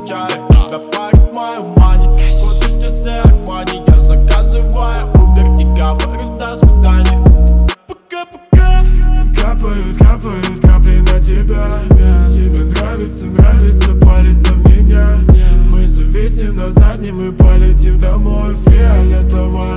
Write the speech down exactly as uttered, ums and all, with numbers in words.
печали. Тебя парит мою мани, ходишь ты с Армани. Я заказываю Uber и говорю до свидания. Пока-пока. Капают, капают капли на тебя. Тебе нравится, нравится палить на меня. Мы зависнем на заднем и полетим домой. Фиолетовая